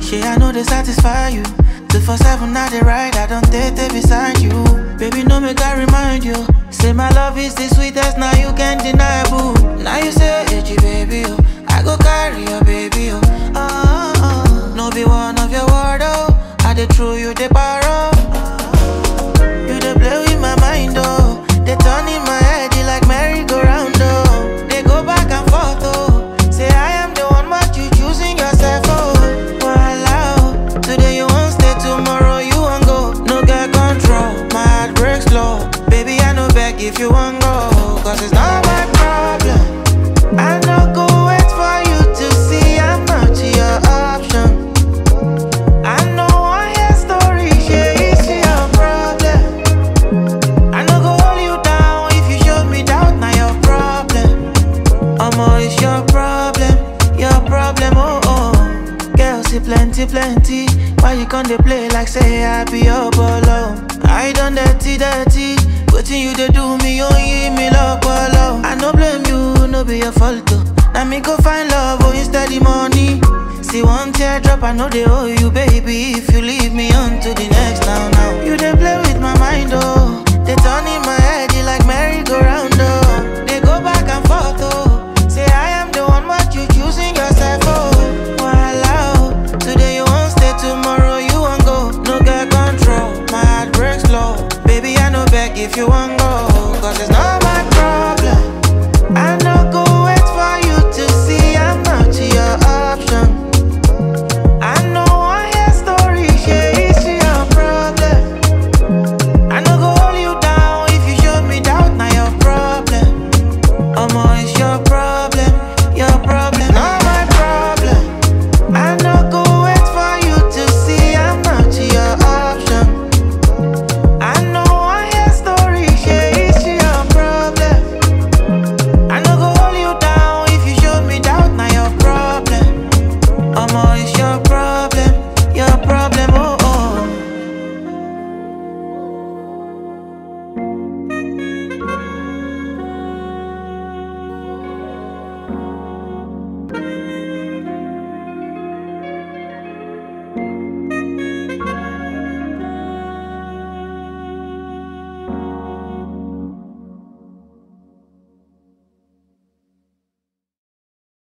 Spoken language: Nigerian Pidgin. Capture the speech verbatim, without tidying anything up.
Shey, I know they satisfy you. Two for seven, now they ride, I don't take it beside you. Baby, no make I remind you. Say my love is the sweetest, now you can't deny, boo. Now you say, H baby, oh, I go carry your baby, oh. Oh, oh. No be one of your word, oh. I dey throw you the barrow. You dey play with my mind, oh. They turn in my head, you like merry-go-round, oh. They go back and forth, oh. Say I am the one, but you choosing yourself, oh. Voila, oh. Today you won't stay, tomorrow you won't go. No get control, my heart breaks slow. Baby, I know beg if you won't go, cause it's not my problem. I no go wait for you to see I'm not your option. I know I hear story, yeah, it's your problem. I no go hold you down if you show me doubt, now your problem. Omo, it's your problem, your problem, oh oh. Girl, see plenty, plenty. Why you can't they play like say I be your bolo? I done dirty, dirty. Wetin you dey do me, you give me love, bolo. I no blame you, no be your fault, oh. Now me go find love, oh, instead the money. See one teardrop, I know they owe you, baby. If you leave me on to the next, now, now. You dey play with my mind, oh. They turn in my head, you like merry-go-round, oh. They go back and forth, oh. Say I am the one, but you choosing yourself, oh. Voila, oh. Today you won't stay, tomorrow you won't go. No get control, my heart breaks slow. Baby, I know beg if you won't go, cause it's not